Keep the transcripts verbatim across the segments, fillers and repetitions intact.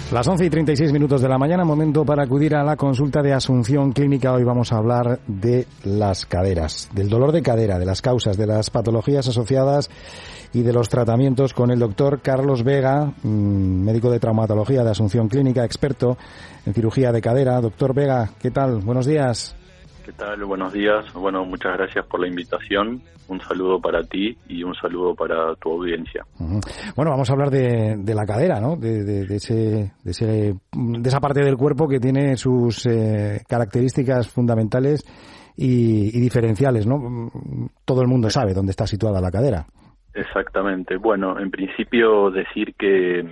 Las once y treinta y seis minutos de la mañana, momento para acudir a la consulta de Asunción Clínica. Hoy vamos a hablar de las caderas, del dolor de cadera, de las causas, de las patologías asociadas y de los tratamientos con el doctor Carlos Vega, médico de traumatología de Asunción Clínica, experto en cirugía de cadera. Doctor Vega, ¿qué tal? Buenos días. ¿Qué tal? Buenos días. Bueno, muchas gracias por la invitación. Un saludo para ti y un saludo para tu audiencia. Uh-huh. Bueno, vamos a hablar de, de la cadera, ¿no? De, de, de, ese, de, ese, de esa parte del cuerpo que tiene sus eh, características fundamentales y, y diferenciales, ¿no? Todo el mundo sabe dónde está situada la cadera. Exactamente. Bueno, en principio decir que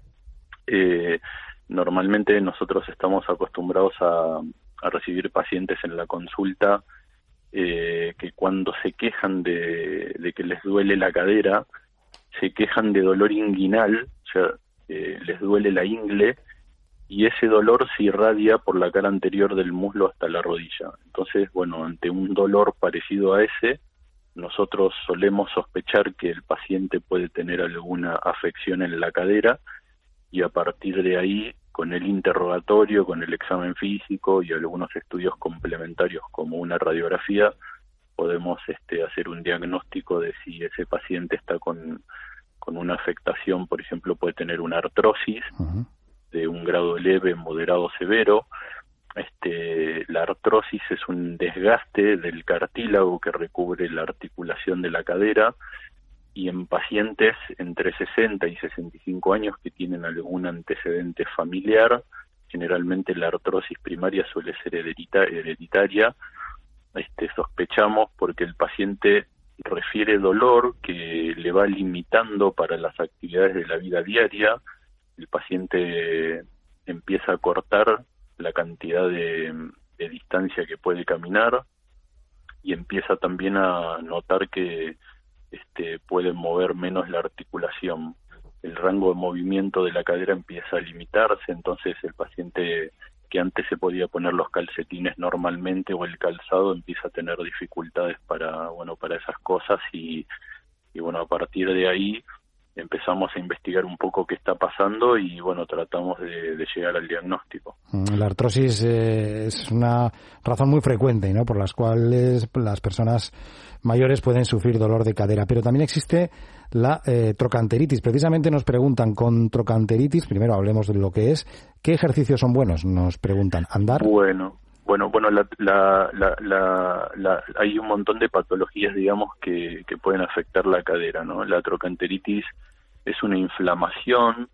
eh, normalmente nosotros estamos acostumbrados a, a recibir pacientes en la consulta eh, que cuando se quejan de, de que les duele la cadera, se quejan de dolor inguinal, o sea, eh, les duele la ingle, y ese dolor se irradia por la cara anterior del muslo hasta la rodilla. Entonces, bueno, ante un dolor parecido a ese, nosotros solemos sospechar que el paciente puede tener alguna afección en la cadera, y a partir de ahí, con el interrogatorio, con el examen físico y algunos estudios complementarios como una radiografía, podemos este, hacer un diagnóstico de si ese paciente está con, con una afectación, por ejemplo, puede tener una artrosis uh-huh. de un grado leve, moderado, severo. Este, la artrosis es un desgaste del cartílago que recubre la articulación de la cadera, y en pacientes entre sesenta y sesenta y cinco años que tienen algún antecedente familiar, generalmente la artrosis primaria suele ser heredita- hereditaria, este, sospechamos porque el paciente refiere dolor que le va limitando para las actividades de la vida diaria, el paciente empieza a cortar la cantidad de, de distancia que puede caminar y empieza también a notar que Este, pueden mover menos la articulación, el rango de movimiento de la cadera empieza a limitarse, entonces el paciente que antes se podía poner los calcetines normalmente o el calzado empieza a tener dificultades para, bueno, para esas cosas y, y bueno, a partir de ahí empezamos a investigar un poco qué está pasando y bueno, tratamos de, de llegar al diagnóstico. La artrosis eh, es una razón muy frecuente, ¿no?, por las cuales las personas mayores pueden sufrir dolor de cadera, pero también existe la eh, trocanteritis. Precisamente nos preguntan, con trocanteritis, primero hablemos de lo que es, ¿qué ejercicios son buenos? Nos preguntan, ¿andar? Bueno, bueno, bueno, la, la, la, la, la, hay un montón de patologías, digamos, que, que pueden afectar la cadera, ¿no? La trocanteritis es una inflamación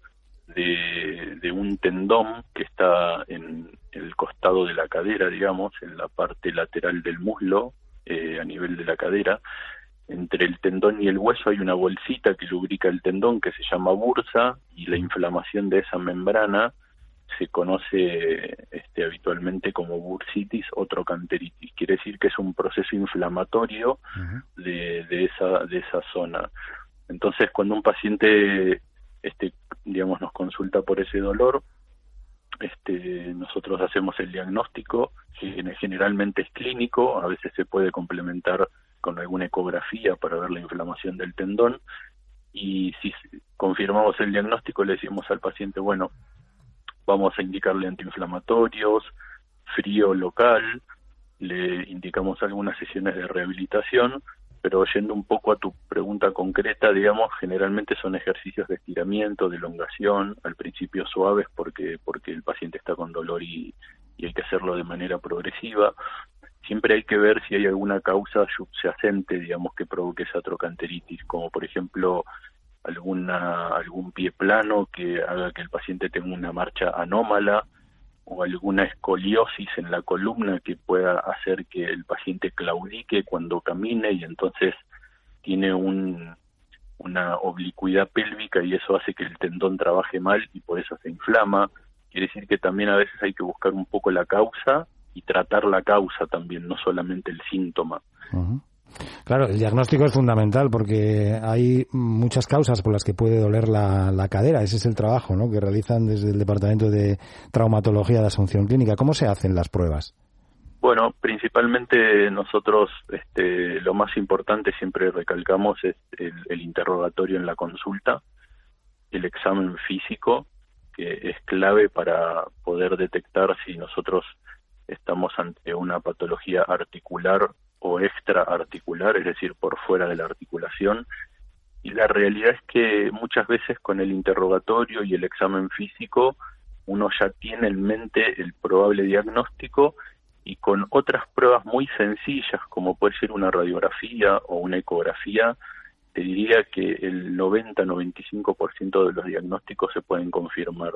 de, de un tendón que está en el costado de la cadera, digamos, en la parte lateral del muslo, eh, a nivel de la cadera. Entre el tendón y el hueso hay una bolsita que lubrica el tendón que se llama bursa, y la inflamación de esa membrana se conoce este, habitualmente como bursitis o trocanteritis. Quiere decir que es un proceso inflamatorio uh-huh. de, de esa de esa zona. Entonces, cuando un paciente, este, digamos, nos consulta por ese dolor, este, nosotros hacemos el diagnóstico, que generalmente es clínico, a veces se puede complementar con alguna ecografía para ver la inflamación del tendón, y si confirmamos el diagnóstico le decimos al paciente, bueno, vamos a indicarle antiinflamatorios, frío local, le indicamos algunas sesiones de rehabilitación, pero yendo un poco a tu pregunta concreta, digamos, generalmente son ejercicios de estiramiento, de elongación, al principio suaves porque porque el paciente está con dolor y, y hay que hacerlo de manera progresiva. Siempre hay que ver si hay alguna causa subyacente, digamos, que provoque esa trocanteritis, como por ejemplo alguna algún pie plano que haga que el paciente tenga una marcha anómala, o alguna escoliosis en la columna que pueda hacer que el paciente claudique cuando camine y entonces tiene un, una oblicuidad pélvica y eso hace que el tendón trabaje mal y por eso se inflama. Quiere decir que también a veces hay que buscar un poco la causa y tratar la causa también, no solamente el síntoma. Uh-huh. Claro, el diagnóstico es fundamental porque hay muchas causas por las que puede doler la, la cadera. Ese es el trabajo, ¿no?, que realizan desde el Departamento de Traumatología de Asunción Clínica. ¿Cómo se hacen las pruebas? Bueno, principalmente nosotros este, lo más importante, siempre recalcamos, es el, el interrogatorio en la consulta, el examen físico, que es clave para poder detectar si nosotros estamos ante una patología articular o extraarticular, es decir, por fuera de la articulación. Y la realidad es que muchas veces con el interrogatorio y el examen físico uno ya tiene en mente el probable diagnóstico, y con otras pruebas muy sencillas, como puede ser una radiografía o una ecografía, te diría que el noventa a noventa y cinco por ciento de los diagnósticos se pueden confirmar.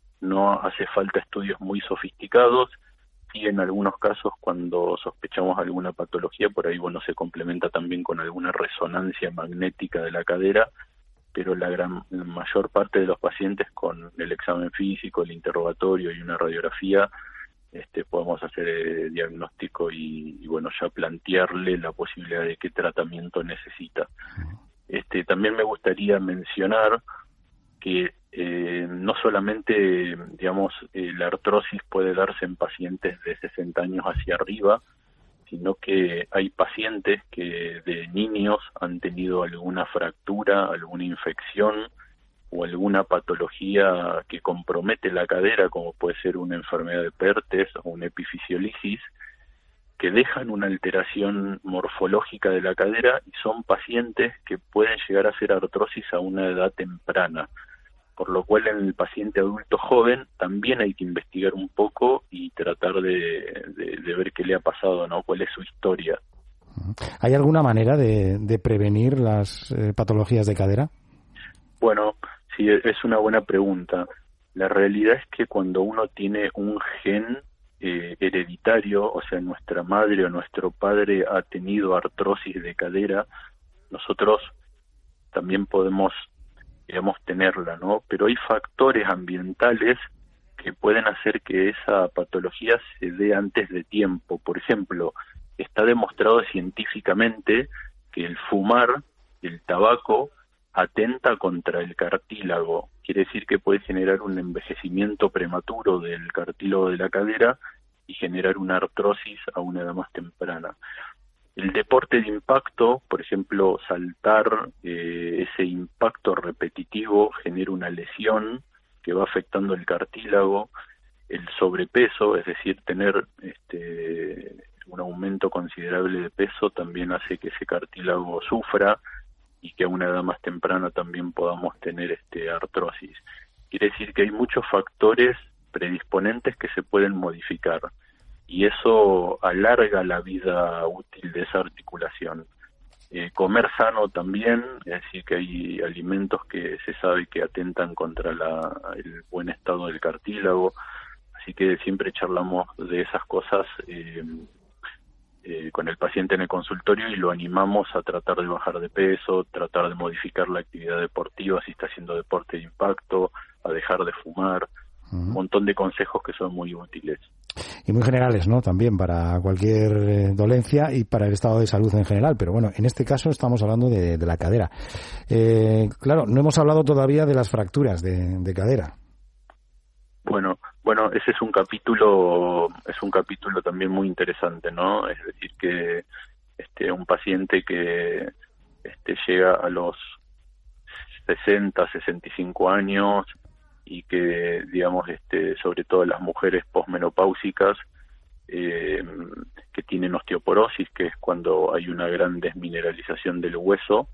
No hace falta estudios muy sofisticados, y en algunos casos cuando sospechamos alguna patología, por ahí bueno se complementa también con alguna resonancia magnética de la cadera, pero la gran la mayor parte de los pacientes con el examen físico, el interrogatorio y una radiografía, este podemos hacer el diagnóstico y, y bueno ya plantearle la posibilidad de qué tratamiento necesita. Este también me gustaría mencionar que eh, no solamente, digamos, eh, la artrosis puede darse en pacientes de sesenta años hacia arriba, sino que hay pacientes que de niños han tenido alguna fractura, alguna infección o alguna patología que compromete la cadera, como puede ser una enfermedad de Pertes o una epifisiolisis, que dejan una alteración morfológica de la cadera, y son pacientes que pueden llegar a hacer artrosis a una edad temprana, por lo cual en el paciente adulto joven también hay que investigar un poco y tratar de, de, de ver qué le ha pasado, ¿no? Cuál es su historia. ¿Hay alguna manera de, de prevenir las eh, patologías de cadera? Bueno, sí, es una buena pregunta. La realidad es que cuando uno tiene un gen eh, hereditario, o sea, nuestra madre o nuestro padre ha tenido artrosis de cadera, nosotros también podemos, digamos, tenerla, ¿no? Pero hay factores ambientales que pueden hacer que esa patología se dé antes de tiempo. Por ejemplo, está demostrado científicamente que el fumar, el tabaco, atenta contra el cartílago. Quiere decir que puede generar un envejecimiento prematuro del cartílago de la cadera y generar una artrosis a una edad más temprana. El deporte de impacto, por ejemplo, saltar, eh, ese impacto repetitivo genera una lesión que va afectando el cartílago. El sobrepeso, es decir, tener este, un aumento considerable de peso, también hace que ese cartílago sufra y que a una edad más temprana también podamos tener este artrosis. Quiere decir que hay muchos factores predisponentes que se pueden modificar, y eso alarga la vida útil de esa articulación. Eh, comer sano también, es decir, que hay alimentos que se sabe que atentan contra la, el buen estado del cartílago, así que siempre charlamos de esas cosas eh, eh, con el paciente en el consultorio, y lo animamos a tratar de bajar de peso, tratar de modificar la actividad deportiva si está haciendo deporte de impacto, a dejar de fumar, uh-huh. Un montón de consejos que son muy útiles. Y muy generales, ¿no? También para cualquier eh, dolencia y para el estado de salud en general. Pero bueno, en este caso estamos hablando de, de la cadera. Eh, claro, no hemos hablado todavía de las fracturas de, de cadera. Bueno, bueno, ese es un capítulo, es un capítulo también muy interesante, ¿no? Es decir, que este un paciente que este llega a los sesenta, sesenta y cinco años, y que, digamos, este sobre todo las mujeres posmenopáusicas eh, que tienen osteoporosis, que es cuando hay una gran desmineralización del hueso,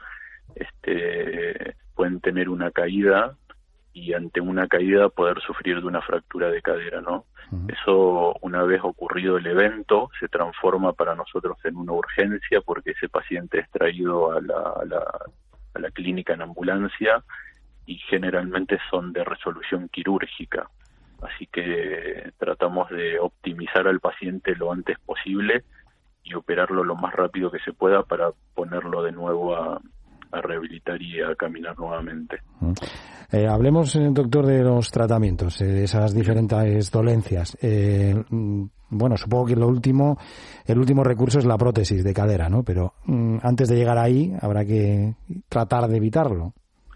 este pueden tener una caída, y ante una caída poder sufrir de una fractura de cadera, ¿no? Uh-huh. Eso, una vez ocurrido el evento, se transforma para nosotros en una urgencia, porque ese paciente es traído a la, a la, a la clínica en ambulancia, y generalmente son de resolución quirúrgica. Así que tratamos de optimizar al paciente lo antes posible y operarlo lo más rápido que se pueda para ponerlo de nuevo a, a rehabilitar y a caminar nuevamente. Eh, hablemos, doctor, de los tratamientos, eh, esas diferentes dolencias. Eh, bueno, supongo que lo último, el último recurso es la prótesis de cadera, ¿no? Pero mm, antes de llegar ahí habrá que tratar de evitarlo.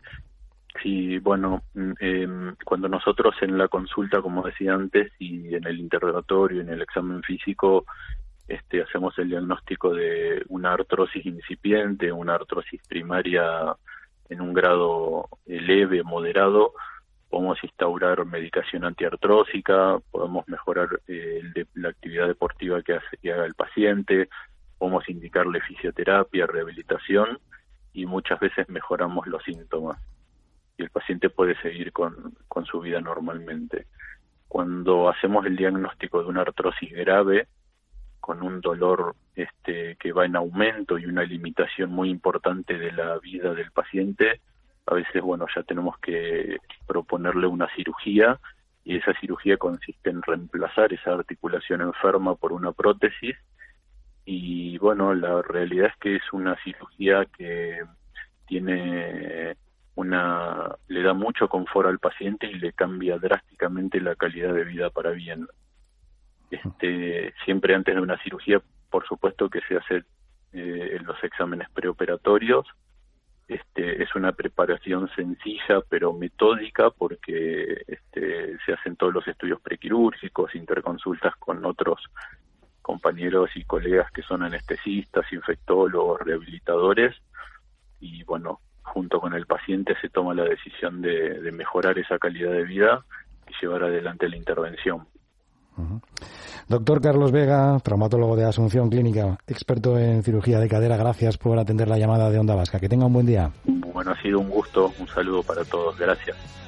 Sí, bueno, eh, cuando nosotros en la consulta, como decía antes, y en el interrogatorio, en el examen físico, este, hacemos el diagnóstico de una artrosis incipiente, una artrosis primaria en un grado leve, moderado, podemos instaurar medicación antiartrósica, podemos mejorar eh, el de, la actividad deportiva que, hace, que haga el paciente, podemos indicarle fisioterapia, rehabilitación, y muchas veces mejoramos los síntomas y el paciente puede seguir con, con su vida normalmente. Cuando hacemos el diagnóstico de una artrosis grave, con un dolor este, que va en aumento y una limitación muy importante de la vida del paciente, a veces, bueno, ya tenemos que proponerle una cirugía, y esa cirugía consiste en reemplazar esa articulación enferma por una prótesis. Y bueno, la realidad es que es una cirugía que tiene una, le da mucho confort al paciente y le cambia drásticamente la calidad de vida para bien. Este, siempre antes de una cirugía, por supuesto que se hace eh, los exámenes preoperatorios. Este, es una preparación sencilla pero metódica, porque este, se hacen todos los estudios prequirúrgicos, interconsultas con otros compañeros y colegas que son anestesistas, infectólogos, rehabilitadores, y bueno, junto con el paciente se toma la decisión de, de mejorar esa calidad de vida y llevar adelante la intervención. Uh-huh. Doctor Carlos Vega, traumatólogo de Asunción Clínica, experto en cirugía de cadera, gracias por atender la llamada de Onda Vasca. Que tenga un buen día. Bueno, ha sido un gusto, un saludo para todos, gracias.